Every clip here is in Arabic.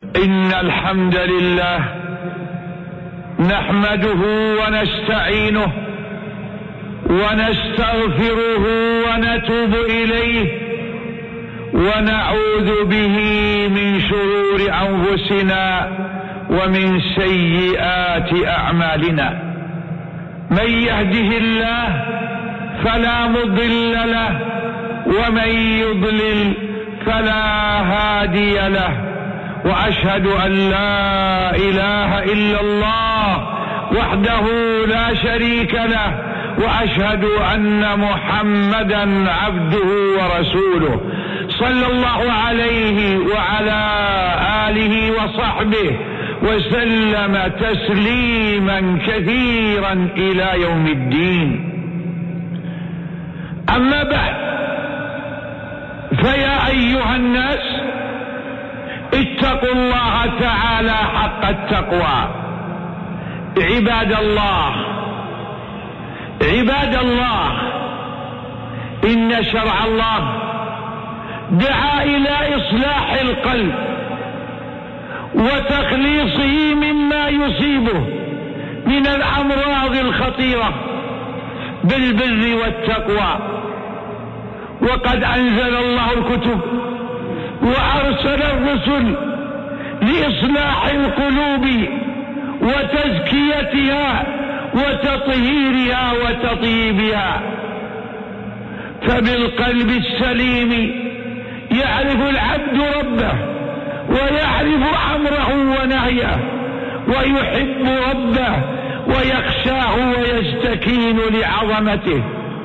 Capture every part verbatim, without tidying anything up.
إن الحمد لله نحمده ونستعينه ونستغفره ونتوب إليه ونعوذ به من شرور أنفسنا ومن سيئات أعمالنا. من يهده الله فلا مضل له ومن يضلل فلا هادي له، وأشهد أن لا إله إلا الله وحده لا شريك له، وأشهد أن محمدا عبده ورسوله صلى الله عليه وعلى آله وصحبه وسلم تسليما كثيرا إلى يوم الدين. أما بعد، فيا أيها الناس اتقوا الله تعالى حق التقوى. عباد الله عباد الله إن شرع الله دعا إلى إصلاح القلب وتخليصه مما يصيبه من الأمراض الخطيرة بالبر والتقوى. وقد أنزل الله الكتب وأرسل الرسل لإصلاح القلوب وتزكيتها وتطهيرها وتطيبها. فبالقلب السليم يعرف العبد ربه ويعرف أمره ونهيه ويحب ربه ويخشاه ويستكين لعظمته.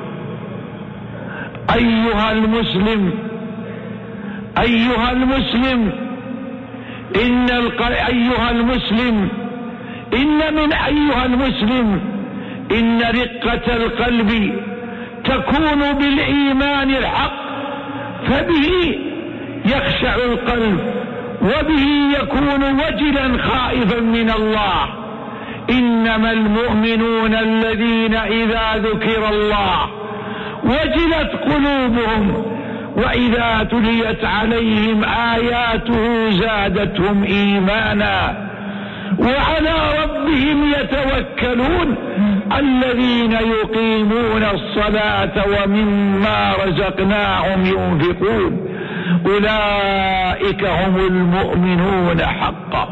أيها المسلم أيها المسلم إن الق... أيها المسلم إن من أيها المسلم إن رقة القلب تكون بالإيمان الحق، فبه يخشع القلب وبه يكون وجلا خائفا من الله. إنما المؤمنون الذين إذا ذكر الله وجلت قلوبهم وإذا تليت عليهم آياته زادتهم إيمانا وعلى ربهم يتوكلون. الذين يقيمون الصلاة ومما رزقناهم ينفقون أولئك هم المؤمنون حقا.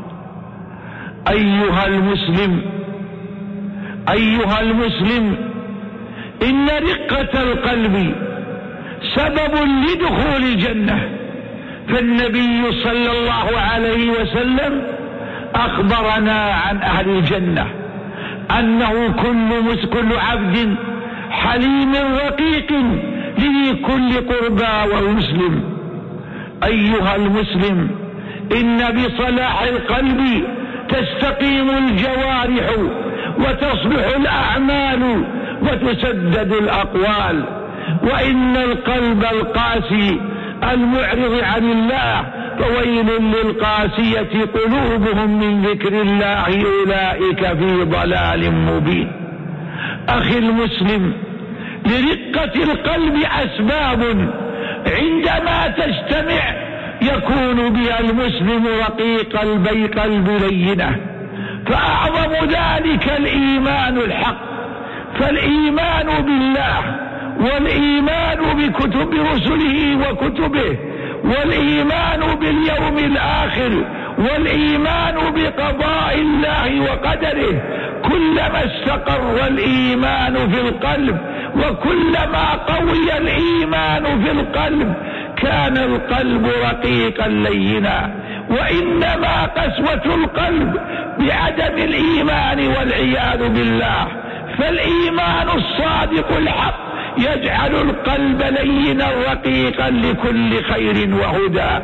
أيها المسلم أيها المسلم إن رقة القلب سبب لدخول الجنة. فالنبي صلى الله عليه وسلم أخبرنا عن أهل الجنة أنه كل كل عبد حليم رقيق لكل قربى ومسلم. أيها المسلم إن بصلاح القلب تستقيم الجوارح وتصلح الأعمال وتسدد الأقوال. وإن القلب القاسي المعرض عن الله فويل للقاسية قلوبهم من ذكر الله أولئك في ضلال مبين. أخي المسلم، لرقة القلب أسباب عندما تجتمع يكون بها المسلم رقيق القلب لينة، فأعظم ذلك الإيمان الحق. فالإيمان بالله والإيمان بكتب رسله وكتبه والإيمان باليوم الآخر والإيمان بقضاء الله وقدره، كلما استقر الإيمان في القلب وكلما قوي الإيمان في القلب كان القلب رقيقا لينا. وإنما قسوة القلب بعدم الإيمان والعياذ بالله. فالإيمان الصادق الحق يجعل القلب لينا رقيقا لكل خير وهدى.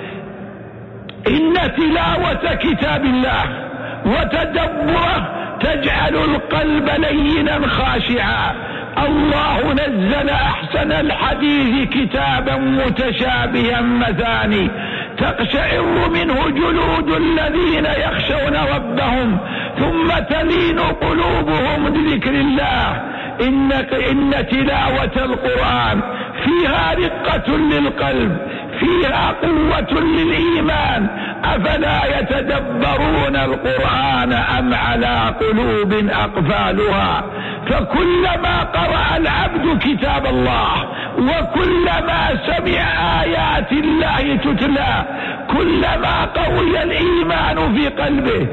إن تلاوة كتاب الله وتدبره تجعل القلب لينا خاشعا. الله نزل أحسن الحديث كتابا متشابها مثاني تقشعر منه جلود الذين يخشون ربهم ثم تلين قلوبهم لذكر الله. إنك إن تلاوة القرآن فيها رقة للقلب، فيها قوة للإيمان. أفلا يتدبرون القرآن أم على قلوب أقفالها. فكلما قرأ العبد كتاب الله وكلما سمع آيات الله تتلى كلما قوي الإيمان في قلبه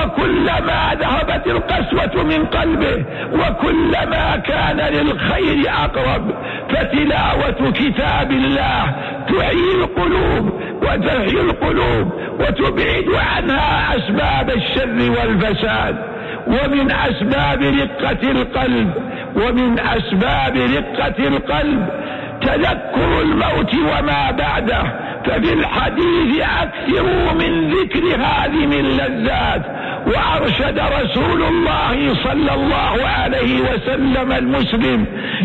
وكلما ذهبت القسوة من قلبه وكلما كان للخير أقرب. فتلاوة كتاب الله تحيي القلوب وتحيي القلوب وتبعد عنها أسباب الشر والفساد. ومن أسباب رقة القلب ومن أسباب رقة القلب تذكر الموت وما بعده. ففي الحديث أكثروا من ذكر هذه اللذات. وأرشد رسول الله صلى الله عليه وسلم المسلم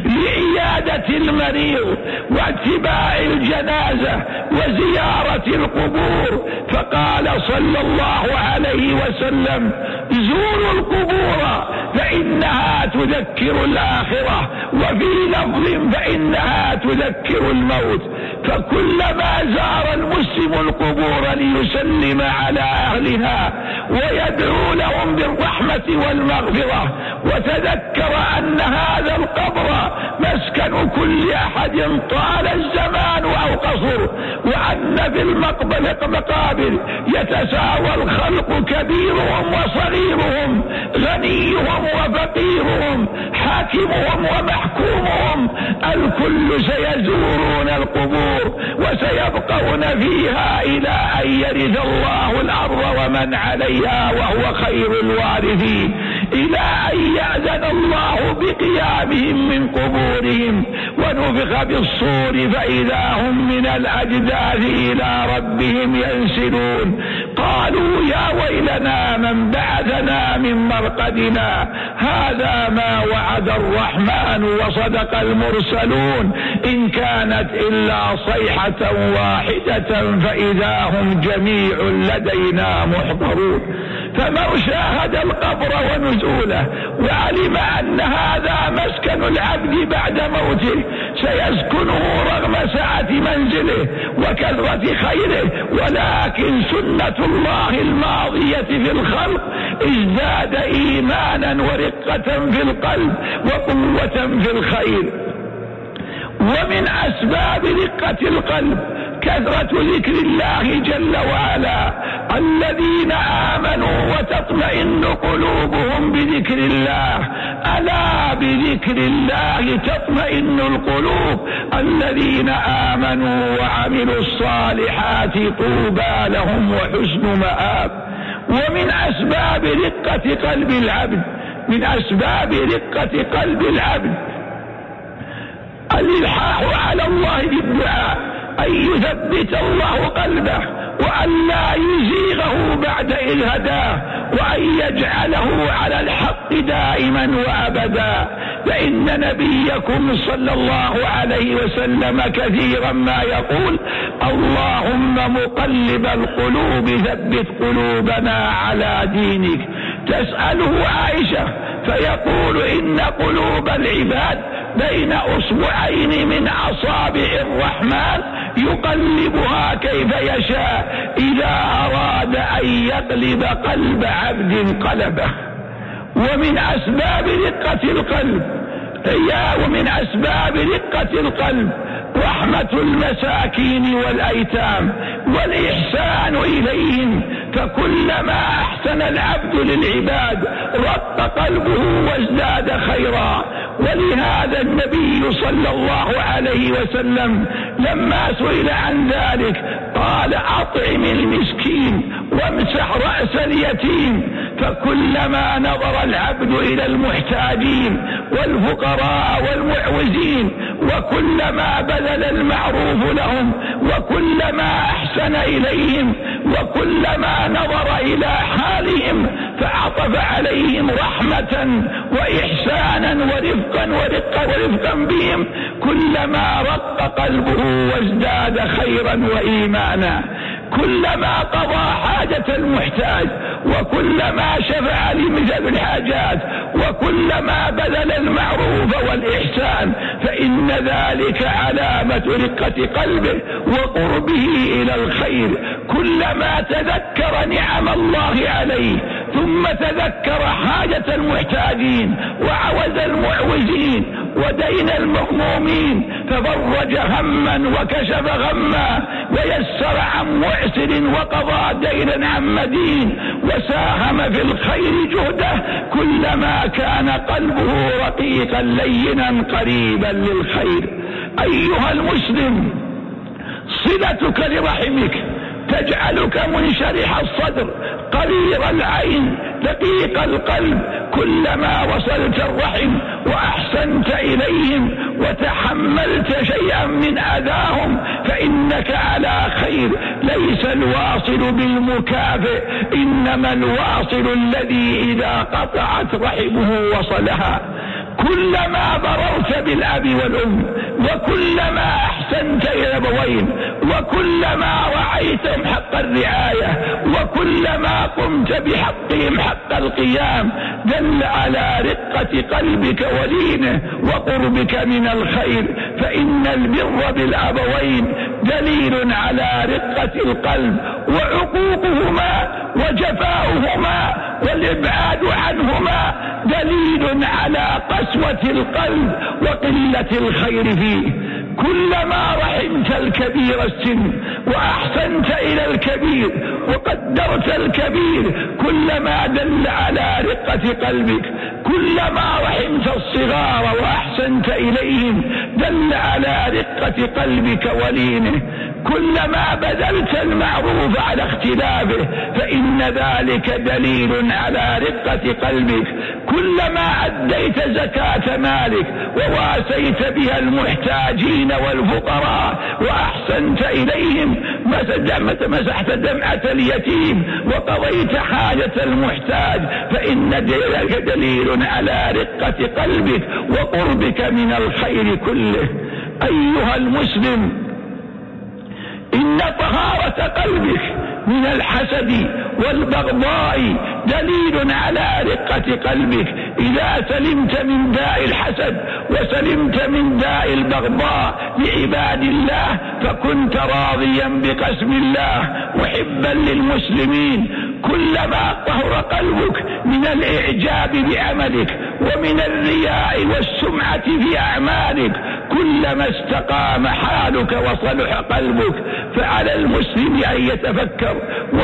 لعيادة المريض واتباع الجنازة وزيارة القبور. فقال صلى الله عليه وسلم زوروا القبور فإنها تذكر الآخرة، وفي لفظ فإنها تذكر الموت. فكلما زار المسلم القبور ليسلم على أهلها ويدعو لهم بالرحمة والمغفرة وتذكر أن هذا القبر مسكن كل أحد طال الزمان أو قصر، وأن في المقابر يتساوى الخلق كبيرهم وصغيرهم، غنيهم وفقيرهم، حاكمهم ومحكومهم، الكل سيزورون القبور وسيبقون فيها إلى أن يرث الله الأرض ومن عليها وهو خير الوارثين، إلى أن يأذن الله بقيامهم من قبورهم ونفخ بالصور فإذا هم من الأجداث إلى ربهم ينسلون. قالوا يا ويلنا من بعثنا من مرقدنا هذا ما وعد الرحمن وصدق المرسلون إن كانت إلا صيحة واحدة فإذا هم جميع لدينا محضرون. فمن شاهد القبر ونزوله وعلم أن هذا مسكن العبد بعد موته سيسكنه رغم سعة منزله وكثرة خيره، ولكن سنة الله الماضية في الخلق ازداد إيمانا ورقة في القلب وقوة في الخير. ومن أسباب رقة القلب كثرة ذكر الله جل وعلا. الذين آمنوا وتطمئن قلوبهم بذكر الله، ألا بذكر الله تطمئن القلوب. الذين آمنوا وعملوا الصالحات طوبى لهم وحسن مآب. ومن أسباب رقة قلب العبد من أسباب رقة قلب العبد الإلحاح على الله بالدعاء، أن يثبت الله قلبه وأن لا يزيغه بعد إذ هداه، وأن يجعله على الحق دائما وأبدا. فإن نبيكم صلى الله عليه وسلم كثيرا ما يقول اللهم مقلب القلوب ثبت قلوبنا على دينك. تسأله عائشة فيقول إن قلوب العباد بين أصبعين من أصابع الرحمن يقلبها كيف يشاء، إذا أراد أن يقلب قلب عبد قلبه. ومن أسباب رقة القلب يا ومن أسباب رقة القلب رحمة المساكين والأيتام والإحسان إليهم. فكلما أحسن العبد للعباد رق قلبه وازداد خيرا. ولهذا النبي صلى الله عليه وسلم لما سئل عن ذلك قال أطعم المسكين وامسح رأس اليتيم. فكلما نظر العبد إلى المحتاجين والفقراء والمعوزين وكلما بذل المعروف لهم وكلما أحسن إليهم وكلما نظر إلى حالهم فعطف عليهم رحمة وإحسانا ورفقا ورقا ورفقا بهم كلما رق قلبه وازداد خيرا وإيمانا. كلما قضى حاجة المحتاج وكلما شفع لمثل الحاجات وكلما بذل المعروف والإحسان فإن ذلك علامة رقة قلبه وقربه إلى الخير. كلما تذكر نعم الله عليه ثم تذكر حاجة المحتاجين وعوز المعوزين ودين المغمومين ففرج هما وكشف غما ويسر عن معسر وقضى دينا عن مدين وساهم في الخير جهده كلما كان قلبه رقيقا لينا قريبا للخير. أيها المسلم، صلتك لرحمك تجعلك منشرح الصدر قرير العين دقيق القلب. كلما وصلت الرحم وأحسنت إليهم وتحملت شيئا من أذاهم فإنك على خير. ليس الواصل بالمكافئ، إنما الواصل الذي إذا قطعت رحمه وصلها. كلما بررت بالأب والأم وكلما أحسنت إلى الأبوين وكلما رعيتهم حق الرعاية وكلما قمت بحقهم حق القيام دل على رقة قلبك ولينه وقربك من الخير. فإن البر بالأبوين دليل على رقة القلب، وعقوقهما وجفاؤهما والإبعاد عنهما دليل على قسوة القلب وقلة الخير فيه. كلما رحمت الكبير السن وأحسنت إلى الكبير وقدرت الكبير كلما دل على رقة قلبك. كلما رحمت الصغار وأحسنت إليهم دل على رقة قلبك ولينه. كلما بذلت المعروف على اختلافه فإن ذلك دليل على رقة قلبك. كلما أديت زكاة مالك وواسيت بها المحتاجين والفقراء وأحسنت إليهم مسحت دمعة اليتيم وقضيت حاجة المحتاج فإن ذلك دليل على رقة قلبك وقربك من الخير كله. أيها المسلم، إن طهارة قلبك من الحسد والبغضاء دليل على رقة قلبك. إذا سلمت من داء الحسد وسلمت من داء البغضاء لعباد الله فكنت راضيا بقسم الله محبا للمسلمين. كلما طهر قلبك من الإعجاب بعملك ومن الرياء والسمعة في أعمالك كلما استقام حالك وصلح قلبك. فعلى المسلم أن يتفكر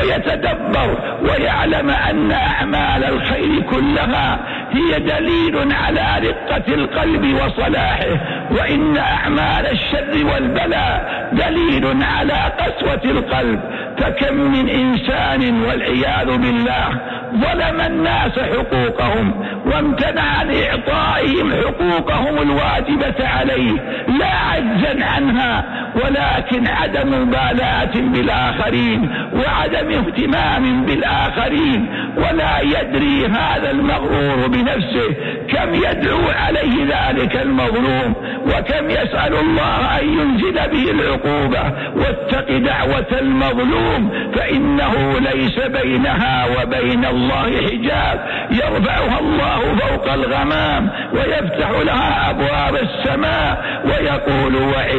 ويتدبر ويعلم أن أعمال الخير كلها هي دليل على رقة القلب وصلاحه، وإن أعمال الشر والبلاء دليل على قسوة القلب. فكم من إنسان والعياذ بالله ظلم الناس حقوقهم وامتنع عن إعطائهم حقوقهم الواجبة عليه لا عجزا عنها ولكن عدم مبالاة بالآخرين وعدم اهتمام بالآخرين. ولا يدري هذا المغرور بنفسه كم يدعو عليه ذلك المظلوم وكم يسأل الله أن ينزل به العقوبة. واتق دعوة المظلوم فإنه ليس بينها وبين الله حجاب يرفعها الله فوق الغمام ويفتح لها أبواب السماء ويقول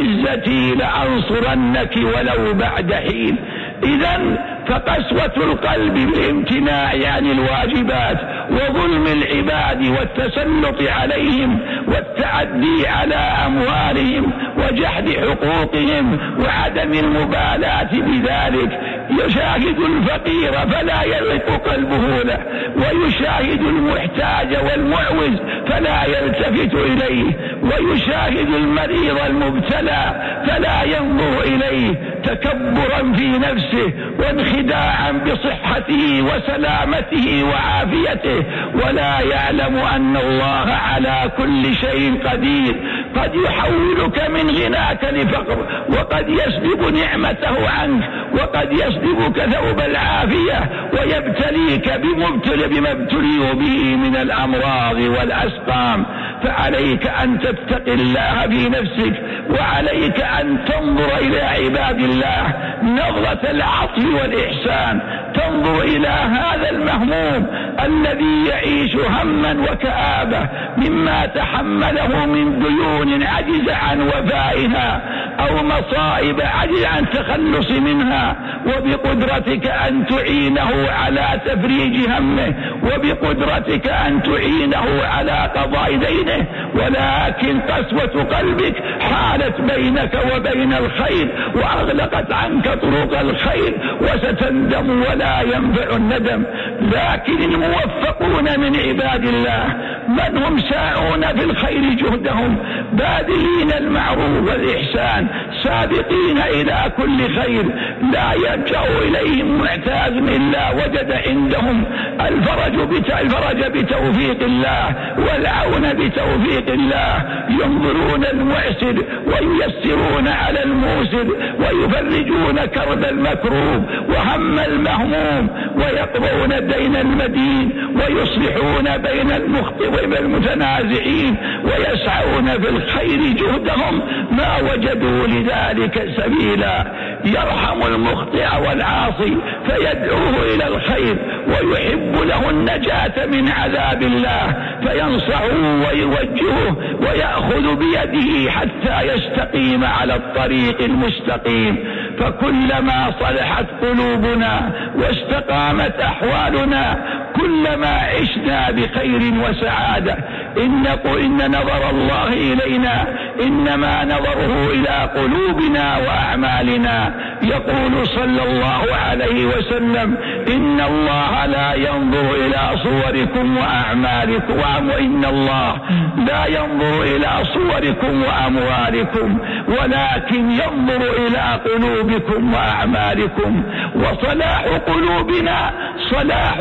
وعزتي لأنصرنك ولو بعد حين. إذن فقسوة القلب بالامتناع عن الواجبات وظلم العباد والتسلط عليهم والتعدي على أموالهم وجحد حقوقهم وعدم المبالاة بذلك. يشاهد الفقير فلا يلق قلبه له ويشاهد المحتاج والمعوز فلا يلتفت إليه ويشاهد المريض المبتلى فلا ينظر إليه تكبرا في نفسه وانخداعا بصحته وسلامته وعافيته ولا يعلم أن الله على كل شيء قدير. قد يحولك من غناك لفقر وقد يسلب نعمته عنك وقد يسلبك ثوب العافية ويبتليك بمبتل بما ابتلي به من الأمراض والأسقام. فعليك أن تتقي الله في نفسك وعليك أن تنظر إلى عباد الله نظرة العطف والإحسان. تنظر إلى هذا المهموم الذي يعيش هما وكآبة مما تحمله من ديون عجز عن وفائها أو مصائب عجز عن التخلص منها، وبقدرتك أن تعينه على تفريج همه، وبقدرتك أن تعينه على قضاء دينه، ولكن قسوة قلبك حالت بينك وبين الخير وأغلقت عنك طرق الخير، وستندم ولا ينفع الندم. لكن الموفقون من عباد الله من هم ساعون في الخير جهدهم، باذلين المعروف والإحسان، سابقين إلى كل خير، لا يلجأ إليهم معتاز إلا وجد عندهم الفرج الفرج بتوفيق الله والعون بتوفيق الله. ينظرون المعسر وييسرون على الموسر، ويفرجون كرب المكروب وهم المهموم، ويقضون دين المدين، ويصلحون بين المخطئ والمتنازعين، ويسعون في الخير جهدهم ما وجدوا لذلك سبيلا. يرحم المخطئ والعاصي فيدعوه إلى الخير، ويحب له النجاة من عذاب الله فينصحه ويوجهه ويأخذ بيده حتى يستقيم على الطريق المستقيم. فكلما صلحت قلوبنا واستقامت أحوالنا كلما عشنا بخير وسعادة. إن إن نظر الله إلينا إنما نظره إلى قلوبنا وأعمالنا. يقول صلى الله عليه وسلم: إن الله لا ينظر إلى صوركم وأعمالكم، وإن الله لا ينظر إلى صوركم وأموالكم ولكن ينظر إلى قلوبكم وأعمالكم. وصلاح قلوبنا صلاح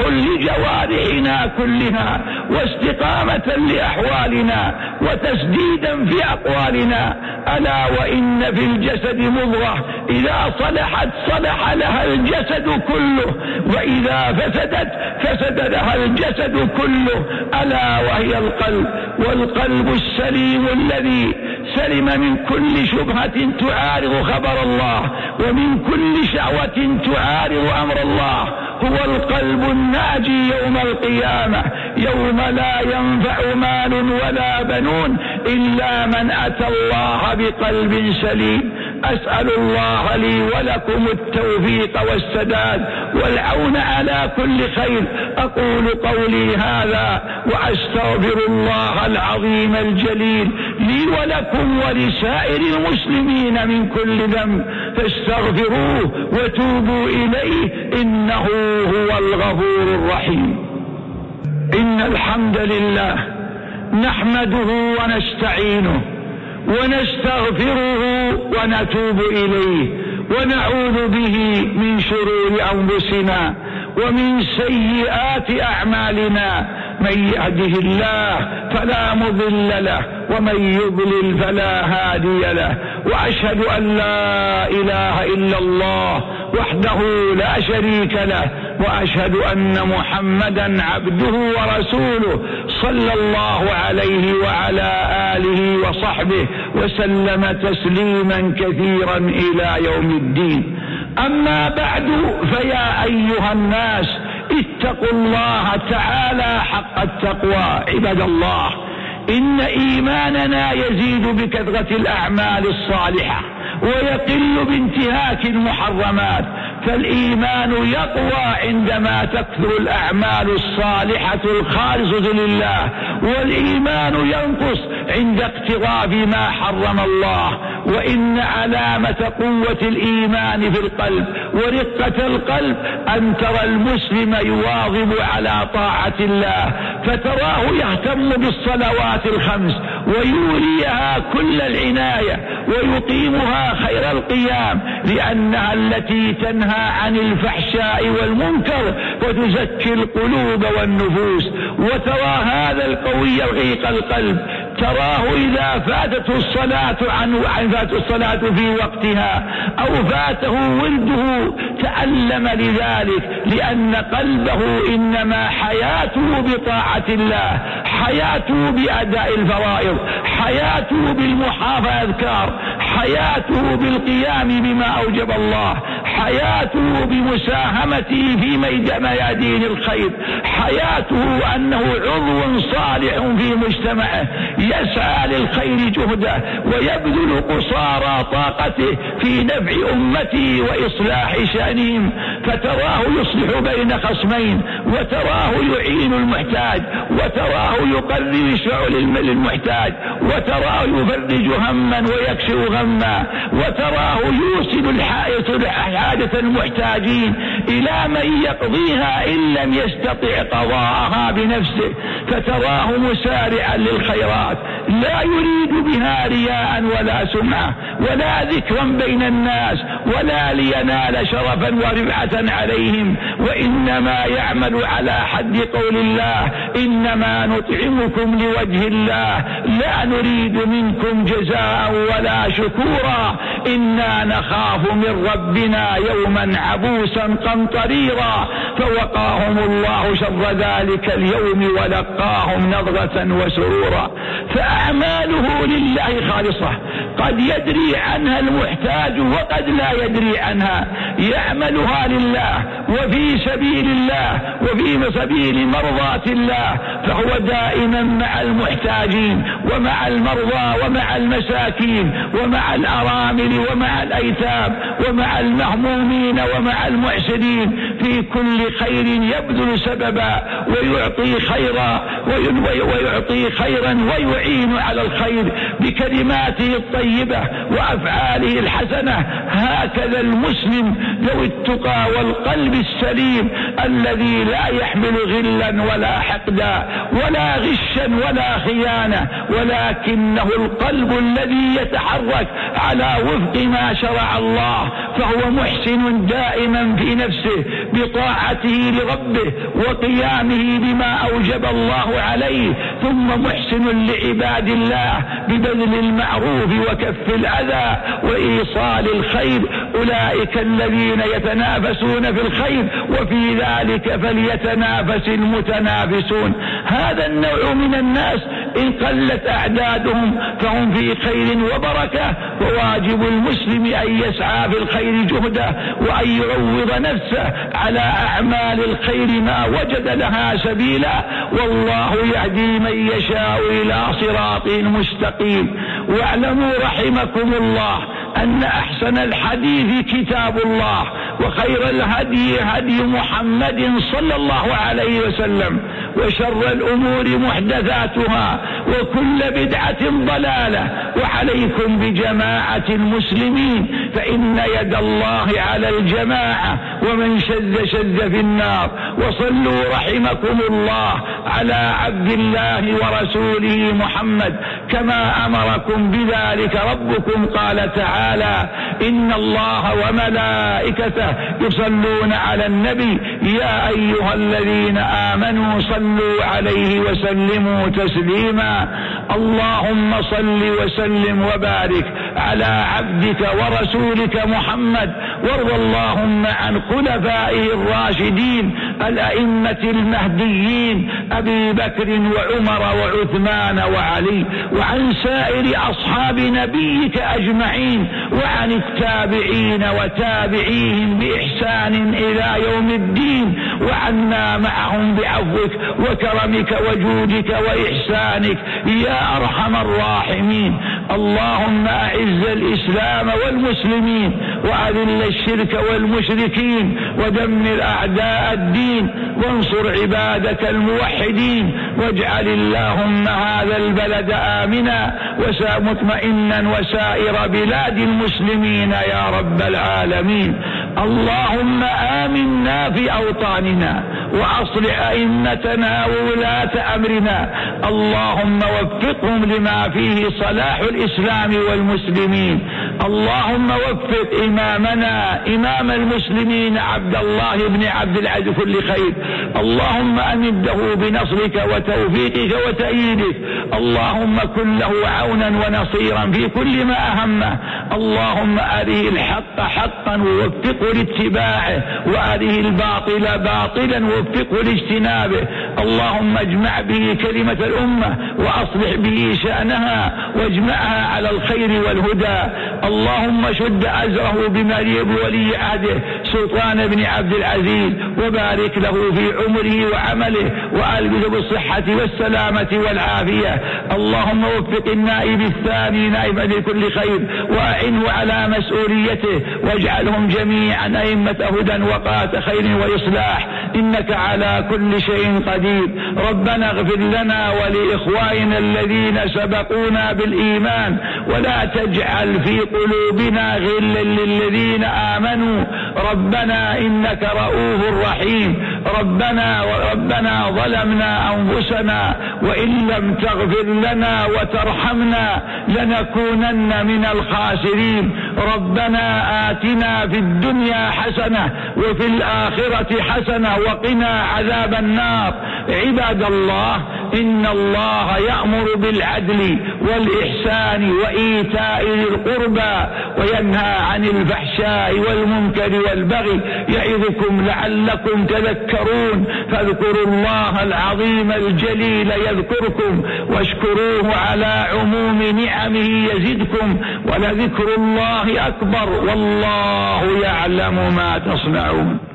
لجوارحنا كلها، واستقامة لأحوالنا، وتسديدا في أقوالنا. ألا وإن في الجسد مضغة إذا صلحت صلح لها الجسد كله، وإذا فسدت فسد لها الجسد كله، ألا وهي القلب. والقلب السليم الذي سلم من كل شبهة تعارض خبر الله، ومن كل شهوة تعارض أمر الله، هو القلب الناجي يوم القيامة، يوم لا ينفع مال ولا بنون إلا من أتى الله بقلب سليم. أسأل الله لي ولكم التوفيق والسداد والعون على كل خير. أقول قولي هذا وأستغفر الله العظيم الجليل لي ولكم ولسائر المسلمين من كل ذنب، فاستغفروه وتوبوا إليه إنه هو الغفور الرحيم. إن الحمد لله نحمده ونستعينه ونستغفره ونتوب إليه، ونعوذ به من شرور أنفسنا ومن سيئات أعمالنا. من يهده الله فلا مضل له، ومن يضلل فلا هادي له. وأشهد أن لا إله إلا الله وحده لا شريك له، وأشهد أن محمدا عبده ورسوله صلى الله عليه وعلى آله وصحبه وسلم تسليما كثيرا إلى يوم الدين. أما بعد، فيا أيها الناس اتقوا الله تعالى حق التقوى. عباد الله، إن إيماننا يزيد بكثرة الأعمال الصالحة ويقل بانتهاك المحرمات، فالإيمان يقوى عندما تكثر الأعمال الصالحة الخالصة لله، والإيمان ينقص عند اقتراب ما حرم الله. وإن علامة قوة الإيمان في القلب ورقة القلب أن ترى المسلم يواظب على طاعة الله، فتراه يهتم بالصلوات الخمس ويوليها كل العناية ويقيمها خير القيام، لأنها التي تنهى عن الفحشاء والمنكر وتزكي القلوب والنفوس. وترى هذا القوي رقيق القلب، تراه إذا فاتته الصلاة عن فاتته الصلاة في وقتها أو فاته ولده تألم لذلك، لأن قلبه إنما حياته بطاعة الله، حياته بأداء الفرائض، حياته بالمحافظة الأذكار، حياته بالقيام بما أوجب الله، حياته بمساهمته في ميادين الخير، حياته أنه عضو صالح في مجتمعه يسعى للخير جهده ويبذل قصارى طاقته في نفع أمته وإصلاح شأنهم، فتراه يصلح بين خصمين، وتراه يعين المحتاج، وتراه يقرر شعل المحتاج، وتراه يفرج هما ويكشف غما، وتراه يوصل الحائط حاجة المحتاجين إلى من يقضيها إن لم يستطع قضاءها بنفسه، فتراه مسارعا للخيرات لا يريد بها رياء ولا سمعة ولا ذكرا بين الناس ولا لينال شرفا ورفعة عليهم، وإنما يعمل على حد قول الله: إنما نطعمكم لوجه الله لا نريد منكم جزاء ولا شكورا إنا نخاف من ربنا يوما عبوسا قمطريرا، فوقاهم الله شر ذلك اليوم ولقاهم نضرة وسرورا. فأعماله لله خالصة، قد يدري عنها المحتاج وقد لا يدري عنها، يعملها لله وفي سبيل الله وفي سبيل مرضاة الله، فهو دائما مع المحتاجين ومع المرضى ومع المساكين ومع الأرامل ومع الأيتام ومع المهمومين ومع المعسرين، في كل خير يبذل سببا ويعطي خيرا ويعطي خيرا ويعين على الخير بكلماته الطيبة وأفعاله الحسنة. هكذا المسلم ذو التقى والقلب السليم الذي لا يحمل غلا ولا حقدا ولا غشا ولا خيانة، ولكنه القلب الذي يتحرك على وفق ما شرع الله، فهو محسن دائما في نفسه بطاعته لربه وقيامه بما أوجب الله عليه، ثم محسن لعباد الله ببذل المعروف وكف الأذى وإيصال الخير. أولئك الذين يتنافسون في الخير وفي ذلك فليتنافس المتنافسون. هذا النوع من الناس إن قلت أعدادهم فهم في خير وبركة، وواجب المسلم أن يسعى في الخير جهده وأن يعوض نفسه على أعمال الخير ما وجد لها سبيلا، والله يهدي من يشاء إلى صراط مستقيم. واعلموا رحمكم الله أن أحسن الحديث كتاب الله، وخير الهدي هدي محمد صلى الله عليه وسلم، وشر الأمور محدثاتها، وكل بدعة ضلالة، وعليكم بجماعة المسلمين فإن يد الله على الجماعة، ومن شذ شذ في النار. وصلوا رحمكم الله على عبد الله ورسوله محمد كما أمركم بذلك ربكم، قال تعالى: إن الله وملائكته يصلون على النبي يا أيها الذين آمنوا صلوا عليه وسلموا تسليما. اللهم صل وسلم وبارك على عبدك ورسولك محمد، وارض اللهم عن خلفائه الراشدين الأئمة المهديين أبي بكر وعمر وعثمان وعلي، وعن سائر أصحاب نبيك أجمعين، وعن التابعين وتابعيهم بإحسان إلى يوم الدين، وعنا معهم بعفوك وكرمك وجودك وإحسانك يا أرحم الراحمين. اللهم أعز الإسلام والمسلمين، وأذل الشرك والمشركين، ودمر أعداء الدين، وانصر عبادك الموحدين، واجعل اللهم هذا البلد آمنا ومطمئنا وسائر بلاد المسلمين يا رب العالمين. اللهم آمنا في أوطاننا، وأصلح أئمتنا وولاة أمرنا، اللهم وفقهم لما فيه صلاح الإسلام والمسلمين. اللهم وفق إمامنا إمام المسلمين عبد الله بن عبد العزيز كل خير، اللهم أمده بنصرك وتوفيقك وتأييدك، اللهم كن له عونا ونصيرا في كل ما أهمه، اللهم أريه الحق حقا ووفقه لاتباعه، وأريه الباطل باطلا ووفقه لاجتنابه، اللهم اجمع به كلمة الأمة وأصلح به شأنها واجمعها على الخير والهدى. اللهم شد أزره بولي عهده سلطان بن عبد العزيز وبارك له في عمره وعمله وألبسه بالصحة والسلامة والعافية. اللهم وفق النائب الثاني نائبا لكل خير وأعنه على مسؤوليته واجعلهم جميعا أئمة هدى وقاة خير وإصلاح، إنك على كل شيء قدير. ربنا اغفر لنا ولإخواننا الذين سبقونا بالإيمان ولا تجعل في قلوبنا غلا للذين آمنوا ربنا إنك رؤوف رحيم. ربنا وربنا ظلمنا أنفسنا وإن لم تغفر لنا وترحمنا لنكونن من الخاسرين. ربنا آتنا في الدنيا حسنة وفي الآخرة حسنة وقنا عذاب النار. عباد الله، إن الله يأمر بالعدل والإحسان وإيتاء ذي القربى وينهى عن الفحشاء والمنكر والبغي يعظكم لعلكم تذكرون. فاذكروا الله العظيم الجليل يذكركم واشكروه على عموم نعمه يزدكم ولذكر الله أكبر والله يعلم ما تصنعون.